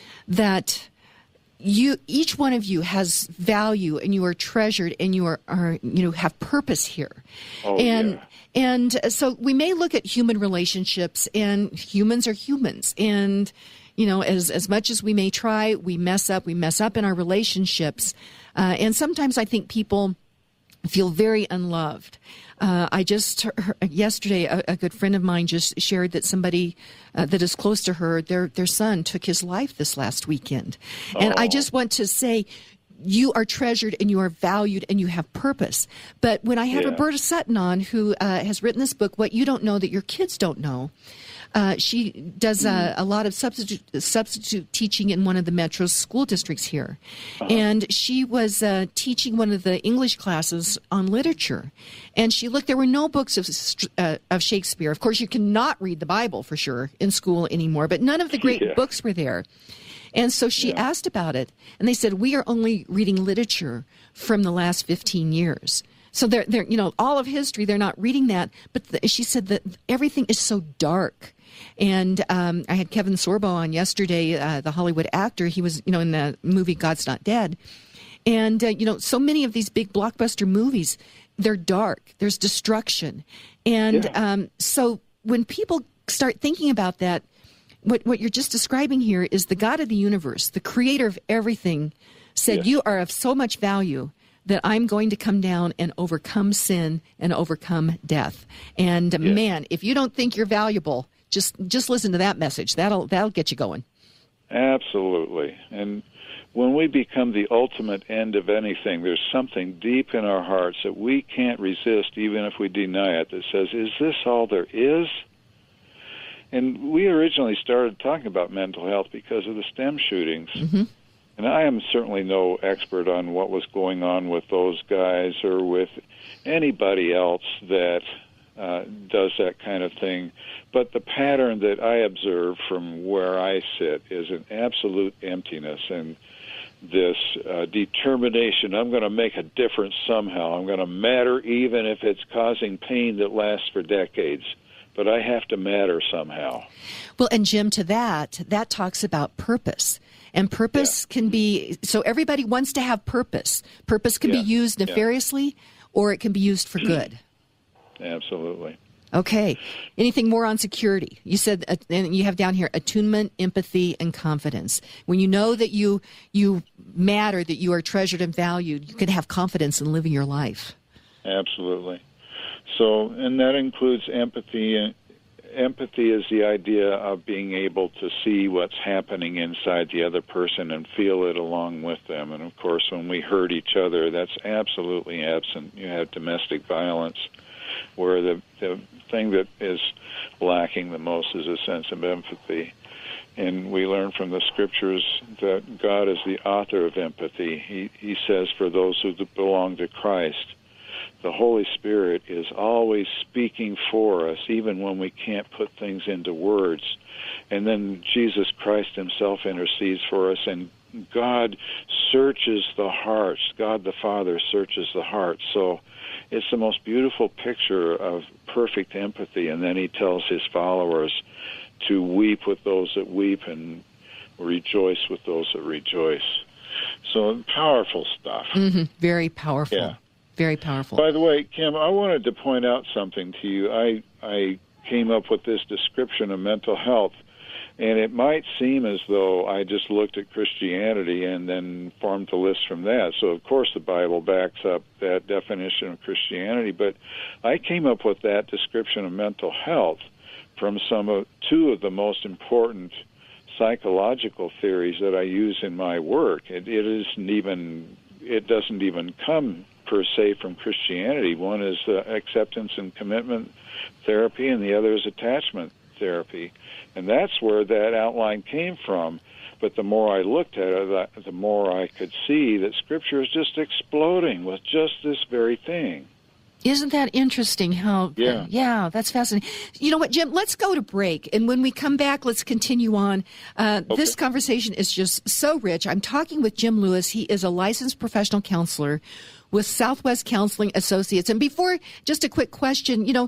that you, each one of you has value, and you are treasured, and you are, are you know have purpose here. Oh, and yeah. and so we may look at human relationships, and humans are humans, and you know, as as much as we may try, we mess up. We mess up in our relationships. Uh, and sometimes I think people feel very unloved. Uh, I just heard, yesterday, a, a good friend of mine just shared that somebody uh, that is close to her, their their son took his life this last weekend. And oh. I just want to say, you are treasured and you are valued and you have purpose. But when I have yeah. Roberta Sutton on, who uh, has written this book, What You Don't Know That Your Kids Don't Know, Uh, she does uh, a lot of substitute substitute teaching in one of the metro school districts here. Uh-huh. And she was uh, teaching one of the English classes on literature. And she looked, there were no books of, uh, of Shakespeare. Of course, you cannot read the Bible for sure in school anymore, but none of the great yeah. books were there. And so she yeah. asked about it, and they said, we are only reading literature from the last fifteen years. So they're, they're, you know, all of history, they're not reading that. But the, she said that everything is so dark. And um, I had Kevin Sorbo on yesterday, uh, the Hollywood actor. He was, you know, in the movie God's Not Dead. And, uh, you know, so many of these big blockbuster movies, they're dark. There's destruction. And yeah. um, so when people start thinking about that, what, what you're just describing here is the God of the universe, the creator of everything, said, yes. you are of so much value that I'm going to come down and overcome sin and overcome death. And Yes. man, if you don't think you're valuable, just just listen to that message. That'll that'll get you going. Absolutely. And when we become the ultimate end of anything, there's something deep in our hearts that we can't resist, even if we deny it, that says, is this all there is? And we originally started talking about mental health because of the STEM shootings. Mm-hmm. And I am certainly no expert on what was going on with those guys or with anybody else that uh, does that kind of thing. But the pattern that I observe from where I sit is an absolute emptiness and this uh, determination, I'm going to make a difference somehow. I'm going to matter even if it's causing pain that lasts for decades. But I have to matter somehow. Well, and Jim, to that, that talks about purpose. And purpose yeah. can be, so everybody wants to have purpose. Purpose can yeah. be used nefariously yeah. or it can be used for good. Absolutely. Okay. Anything more on security? You said, uh, and you have down here, attunement, empathy, and confidence. When you know that you you matter, that you are treasured and valued, you can have confidence in living your life. Absolutely. So, and that includes empathy. Empathy is the idea of being able to see what's happening inside the other person and feel it along with them. And, of course, when we hurt each other, that's absolutely absent. You have domestic violence, where the, the thing that is lacking the most is a sense of empathy. And we learn from the Scriptures that God is the author of empathy. He, he says for those who belong to Christ, the Holy Spirit is always speaking for us, even when we can't put things into words. And then Jesus Christ himself intercedes for us, and God searches the hearts. God the Father searches the heart. So it's the most beautiful picture of perfect empathy. And then he tells his followers to weep with those that weep and rejoice with those that rejoice. So powerful stuff. Mm-hmm. Very powerful. Yeah. Very powerful. By the way, Kim, I wanted to point out something to you. I I came up with this description of mental health, and it might seem as though I just looked at Christianity and then formed a list from that. So, of course, the Bible backs up that definition of Christianity, but I came up with that description of mental health from some of two of the most important psychological theories that I use in my work. It, it isn't even it doesn't even come per se from Christianity. One is uh, acceptance and commitment therapy, and the other is attachment therapy. And that's where that outline came from. But the more I looked at it, the more I could see that Scripture is just exploding with just this very thing. Isn't that interesting how, yeah. Uh, yeah, that's fascinating. You know what, Jim, let's go to break. And when we come back, let's continue on. Uh, okay. This conversation is just so rich. I'm talking with Jim Lewis. He is a licensed professional counselor with Southwest Counseling Associates. And before, just a quick question, you know,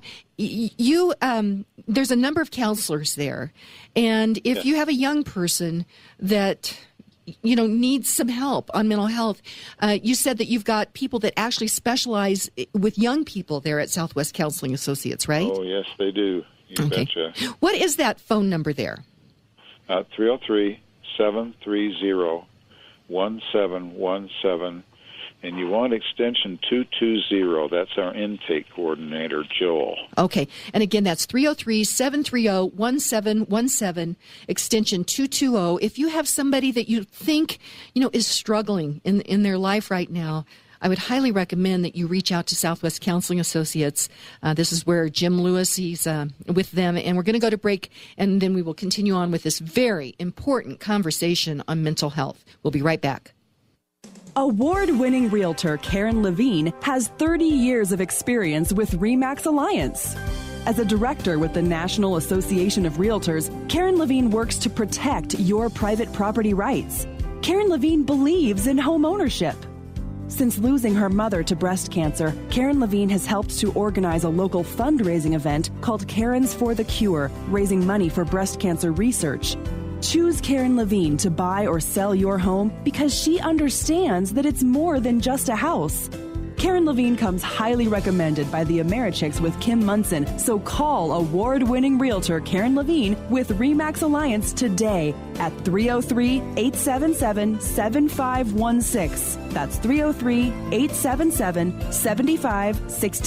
you um, there's a number of counselors there. And if yeah. you have a young person that, you know, needs some help on mental health, uh, you said that you've got people that actually specialize with young people there at Southwest Counseling Associates, right? Oh, yes, they do. You okay. betcha. What is that phone number there? Uh, three oh three, seven three zero, one seven one seven. And you want extension two two zero. That's our intake coordinator, Joel. Okay. And again, that's three oh three, seven three oh, one seven one seven, extension two two zero. If you have somebody that you think, you know, is struggling in in their life right now, I would highly recommend that you reach out to Southwest Counseling Associates. Uh, this is where Jim Lewis, he's uh, with them. And we're going to go to break, and then we will continue on with this very important conversation on mental health. We'll be right back. Award-winning realtor Karen Levine has thirty years of experience with RE/MAX Alliance. As a director with the National Association of Realtors, Karen Levine works to protect your private property rights. Karen Levine believes in home ownership. Since losing her mother to breast cancer, Karen Levine has helped to organize a local fundraising event called Karens for the Cure, raising money for breast cancer research. Choose Karen Levine to buy or sell your home because she understands that it's more than just a house. Karen Levine comes highly recommended by the Americhicks with Kim Munson, so call award-winning realtor Karen Levine with RE/MAX Alliance today at three oh three, eight seven seven, seven five one six. That's three oh three, eight seven seven, seven five one six.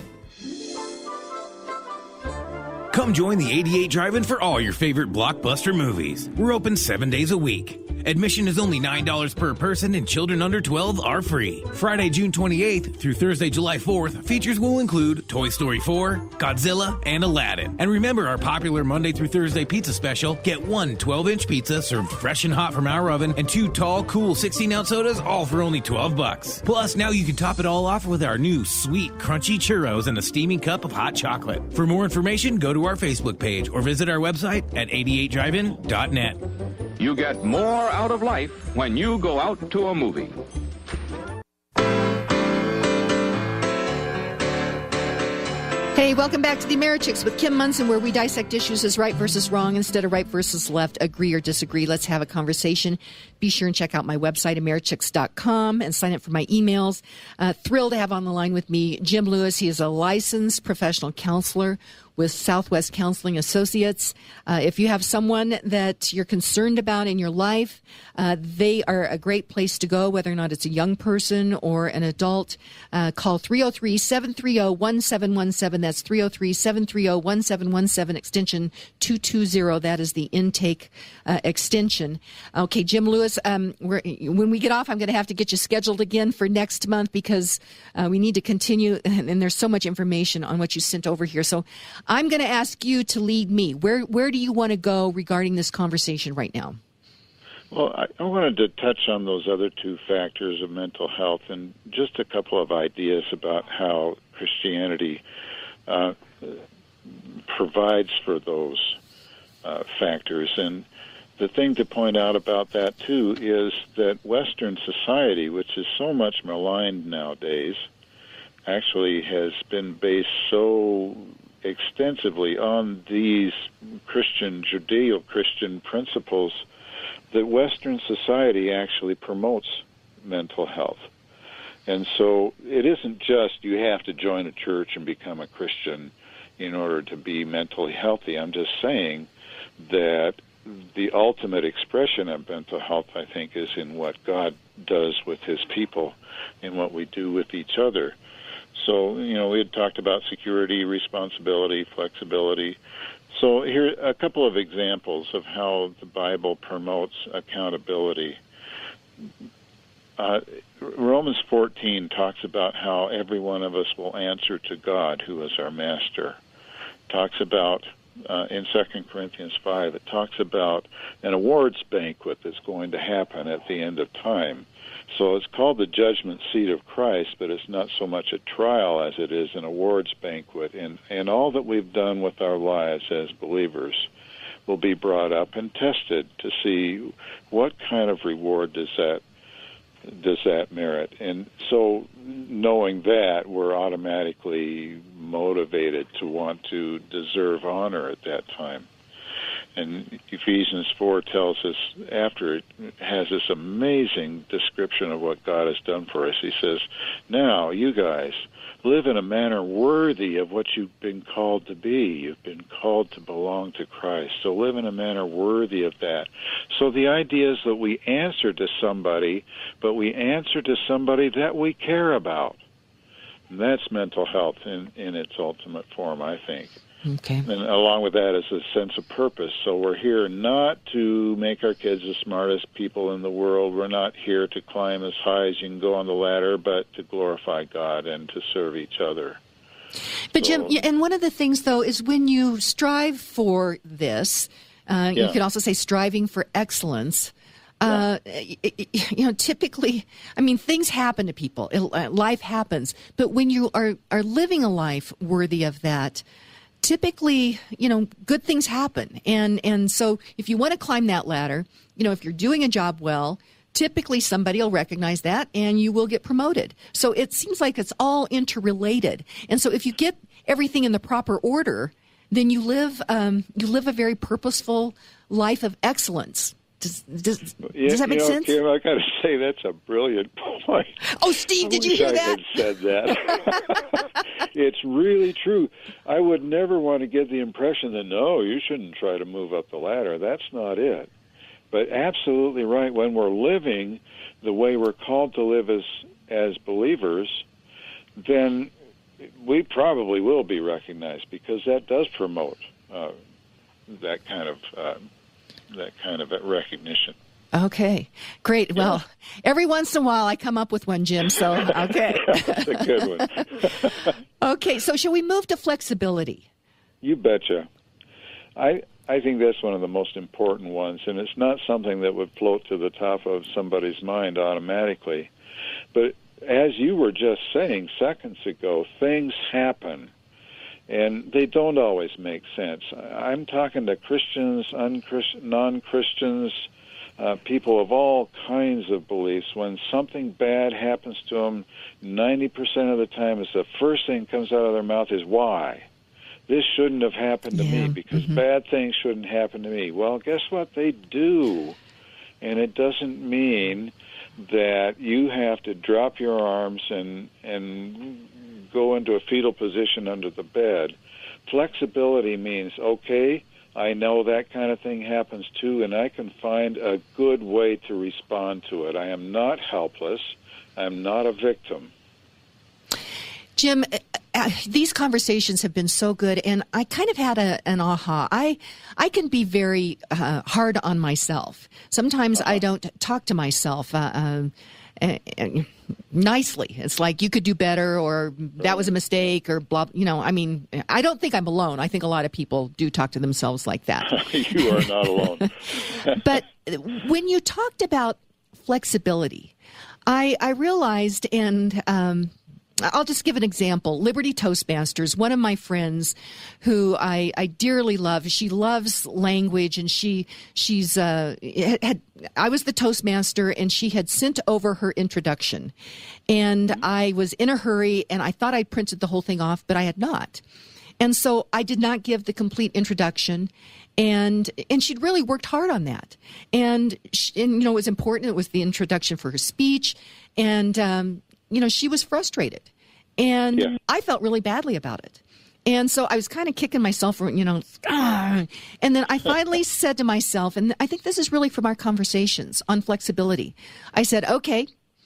Come join the eighty-eight Drive-In for all your favorite blockbuster movies. We're open seven days a week. Admission is only nine dollars per person and children under twelve are free. Friday, June twenty-eighth through Thursday, July fourth, features will include Toy Story four, Godzilla, and Aladdin. And remember our popular Monday through Thursday pizza special. Get one twelve-inch pizza served fresh and hot from our oven and two tall, cool sixteen-ounce sodas, all for only twelve bucks. Plus, now you can top it all off with our new sweet, crunchy churros and a steaming cup of hot chocolate. For more information, go to our Facebook page or visit our website at eighty-eight drive in dot net. You get more out of life when you go out to a movie. Hey, welcome back to the Americhicks with Kim Munson, where we dissect issues as right versus wrong instead of right versus left, agree or disagree. Let's have a conversation. Be sure and check out my website, americhicks dot com, and sign up for my emails. Uh, thrilled to have on the line with me Jim Lewis. He is a licensed professional counselor with Southwest Counseling Associates. Uh, if you have someone that you're concerned about in your life, uh, they are a great place to go, whether or not it's a young person or an adult. Uh, call three oh three, seven three oh, one seven one seven. That's three oh three, seven three oh, one seven one seven, extension two two zero. That is the intake uh, extension. Okay, Jim Lewis, um, we're, when we get off, I'm going to have to get you scheduled again for next month because uh, we need to continue, and, and there's so much information on what you sent over here. So I'm going to ask you to lead me. Where where do you want to go regarding this conversation right now? Well, I, I wanted to touch on those other two factors of mental health and just a couple of ideas about how Christianity uh, provides for those uh, factors. And the thing to point out about that, too, is that Western society, which is so much maligned nowadays, actually has been based so extensively on these Christian, Judeo-Christian principles that Western society actually promotes mental health. And so it isn't just you have to join a church and become a Christian in order to be mentally healthy. I'm just saying that the ultimate expression of mental health, I think, is in what God does with his people and what we do with each other. So, you know, we had talked about security, responsibility, flexibility. So here are a couple of examples of how the Bible promotes accountability. Uh, Romans fourteen talks about how every one of us will answer to God, who is our master. Talks about, uh, in Second Corinthians five, it talks about an awards banquet that's going to happen at the end of time. So it's called the judgment seat of Christ, but it's not so much a trial as it is an awards banquet. And, and all that we've done with our lives as believers will be brought up and tested to see what kind of reward does that does that merit. And so knowing that, we're automatically motivated to want to deserve honor at that time. And Ephesians four tells us, after it has this amazing description of what God has done for us, he says, now, you guys, live in a manner worthy of what you've been called to be. You've been called to belong to Christ. So live in a manner worthy of that. So the idea is that we answer to somebody, but we answer to somebody that we care about. And that's mental health in, in its ultimate form, I think. Okay. And along with that is a sense of purpose. So we're here not to make our kids the smartest people in the world. We're not here to climb as high as you can go on the ladder, but to glorify God and to serve each other. But so, Jim, and one of the things, though, is when you strive for this, uh, yeah. you could also say striving for excellence. Uh, you know, typically, I mean, things happen to people. It, uh, life happens. But when you are, are living a life worthy of that, typically, you know, good things happen. And and so if you want to climb that ladder, you know, if you're doing a job well, typically somebody will recognize that and you will get promoted. So it seems like it's all interrelated. And so if you get everything in the proper order, then you live um, you live a very purposeful life of excellence. Does, does, yeah, does that make you know, sense? Kim, I got to say that's a brilliant point. Oh, Steve, I did you wish hear I that? had said that. It's really true. I would never want to get the impression that, no, you shouldn't try to move up the ladder. That's not it. But absolutely right. When we're living the way we're called to live as as believers, then we probably will be recognized, because that does promote uh, that kind of uh, that kind of recognition. Okay, great. Well, yeah. Every once in a while I come up with one, Jim, so okay. That's a good one. Okay, so shall we move to flexibility? You betcha. I I think that's one of the most important ones, and it's not something that would float to the top of somebody's mind automatically. But as you were just saying seconds ago, things happen, and they don't always make sense. I'm talking to Christians, unchrist- non-Christians, uh, people of all kinds of beliefs. When something bad happens to them, ninety percent of the time, it's the first thing that comes out of their mouth is, why? This shouldn't have happened to yeah. me, because mm-hmm. bad things shouldn't happen to me. Well, guess what? They do. And it doesn't mean that you have to drop your arms and and go into a fetal position under the bed. Flexibility means, okay, I know that kind of thing happens too, and I can find a good way to respond to it. I am not helpless. I'm not a victim. Jim, uh, these conversations have been so good, and I kind of had a, an aha. I I can be very uh, hard on myself. Sometimes uh-huh. I don't talk to myself uh, um, uh, uh, nicely. It's like, you could do better, or that was a mistake, or blah. You know, I mean, I don't think I'm alone. I think a lot of people do talk to themselves like that. You are not alone. But when you talked about flexibility, I I realized, and um, I'll just give an example. Liberty Toastmasters, one of my friends who I, I dearly love, she loves language, and she she's uh, had, I was the Toastmaster, and she had sent over her introduction. And I was in a hurry, and I thought I'd printed the whole thing off, but I had not. And so I did not give the complete introduction. And and she'd really worked hard on that. And, she, and you know, it was important. It was the introduction for her speech. And um you know, she was frustrated, and yeah. I felt really badly about it. And so I was kind of kicking myself, you know, ah. And then I finally said to myself, and I think this is really from our conversations on flexibility. I said, okay,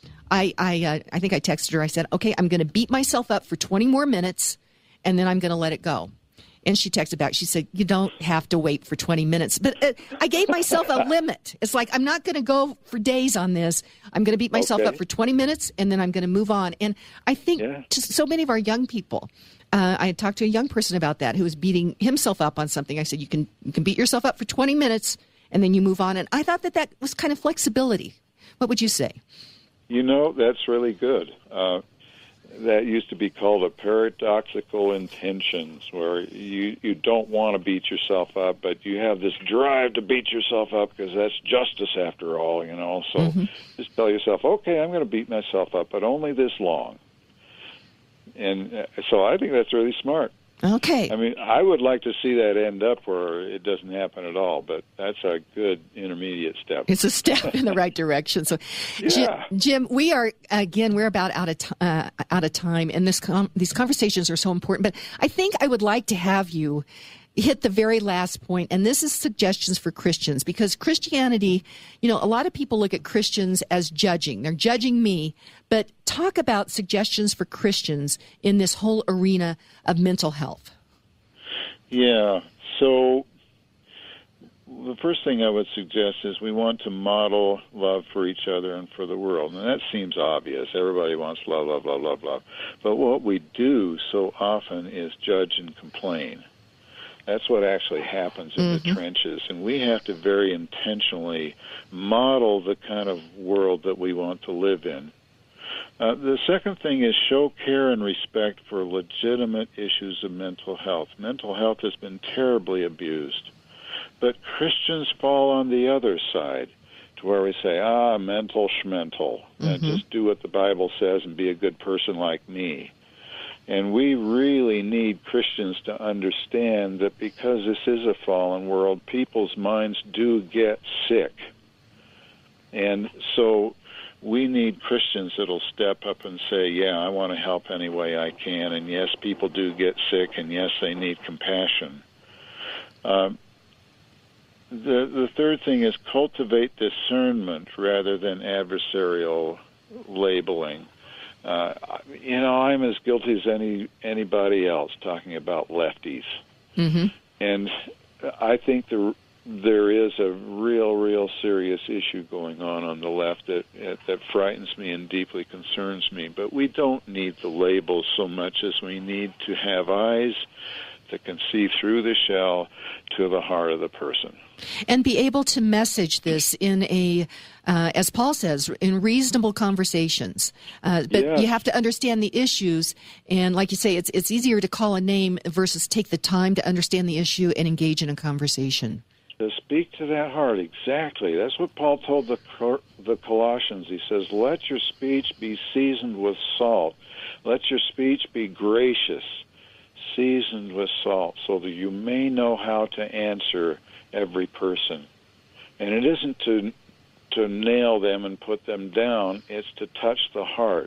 I I, uh, I think I texted her. I said, okay, I'm going to beat myself up for twenty more minutes, and then I'm going to let it go. And she texted back. She said, you don't have to wait for twenty minutes. But uh, I gave myself a limit. It's like, I'm not going to go for days on this. I'm going to beat myself okay. up for twenty minutes, and then I'm going to move on. And I think yeah. to so many of our young people, uh, I had talked to a young person about that who was beating himself up on something. I said, you can you can beat yourself up for twenty minutes, and then you move on. And I thought that that was kind of flexibility. What would you say? You know, that's really good. Uh, that used to be called a paradoxical intentions, where you, you don't want to beat yourself up, but you have this drive to beat yourself up because that's justice after all, you know. So mm-hmm. just tell yourself, okay, I'm going to beat myself up, but only this long. And uh, so I think that's really smart. Okay. I mean, I would like to see that end up where it doesn't happen at all, but that's a good intermediate step. It's a step in the right direction. So, yeah. Jim, Jim, we are again we're about out of t- uh, out of time, and this com- these conversations are so important. But I think I would like to have you hit the very last point, and this is suggestions for Christians, because Christianity, you know, a lot of people look at Christians as judging. They're judging me, but talk about suggestions for Christians in this whole arena of mental health. Yeah, so the first thing I would suggest is we want to model love for each other and for the world. And that seems obvious. Everybody wants love, love, love, love, love. But what we do so often is judge and complain. That's what actually happens in mm-hmm. the trenches. And we have to very intentionally model the kind of world that we want to live in. Uh, the second thing is show care and respect for legitimate issues of mental health. Mental health has been terribly abused. But Christians fall on the other side, to where we say, ah, mental schmental, mm-hmm. and just do what the Bible says and be a good person like me. And we really need Christians to understand that because this is a fallen world, people's minds do get sick. And so we need Christians that'll step up and say, yeah, I want to help any way I can, and yes, people do get sick, and yes, they need compassion. Um, the, the third thing is cultivate discernment rather than adversarial labeling. Uh, you know, I'm as guilty as any anybody else talking about lefties. Mm-hmm. And I think the there is a real, real serious issue going on on the left that that frightens me and deeply concerns me. But we don't need the labels so much as we need to have eyes that can see through the shell to the heart of the person. And be able to message this in a, uh, as Paul says, in reasonable conversations. Uh, but yes. You have to understand the issues. And like you say, it's it's easier to call a name versus take the time to understand the issue and engage in a conversation. To speak to that heart, exactly. That's what Paul told the the Colossians. He says, let your speech be seasoned with salt. Let your speech be gracious, seasoned with salt, so that you may know how to answer every person. And it isn't to to nail them and put them down. It's to touch the heart.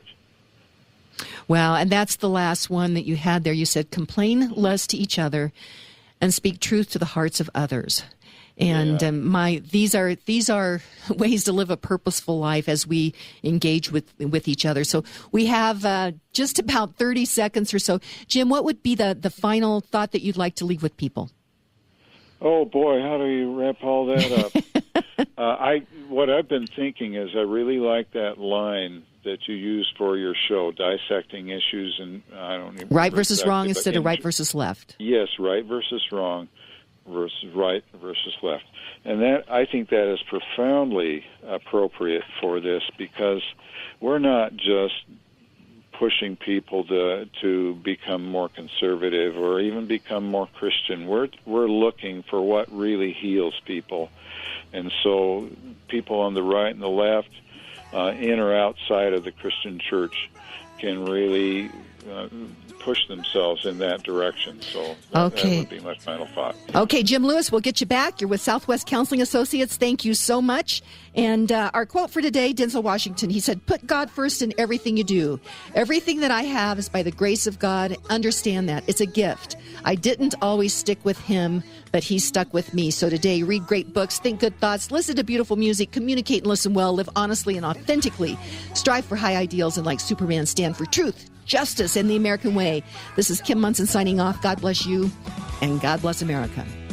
Wow, and that's the last one that you had there. You said, complain less to each other and speak truth to the hearts of others. And yeah. um, my these are these are ways to live a purposeful life as we engage with with each other. So we have uh, just about thirty seconds or so. Jim, what would be the, the final thought that you'd like to leave with people? Oh boy, how do you wrap all that up? uh, I what I've been thinking is I really like that line that you use for your show, dissecting issues, and I don't even right versus exactly, wrong instead in, of right versus left. Yes, right versus wrong versus right versus left, and that I think that is profoundly appropriate for this, because we're not just pushing people to to become more conservative or even become more Christian. We're we're looking for what really heals people, and so people on the right and the left, uh, in or outside of the Christian church, can really uh, push themselves in that direction. So that, okay. that would be my final thought. Okay, Jim Lewis, we'll get you back. You're with Southwest Counseling Associates. Thank you so much. And uh, our quote for today, Denzel Washington, he said, put God first in everything you do. Everything that I have is by the grace of God. Understand that. It's a gift. I didn't always stick with him, but he stuck with me. So today, read great books, think good thoughts, listen to beautiful music, communicate and listen well, live honestly and authentically, strive for high ideals, and like Superman, stand for truth, justice, and the American way. This is Kim Monson signing off. God bless you, and God bless America.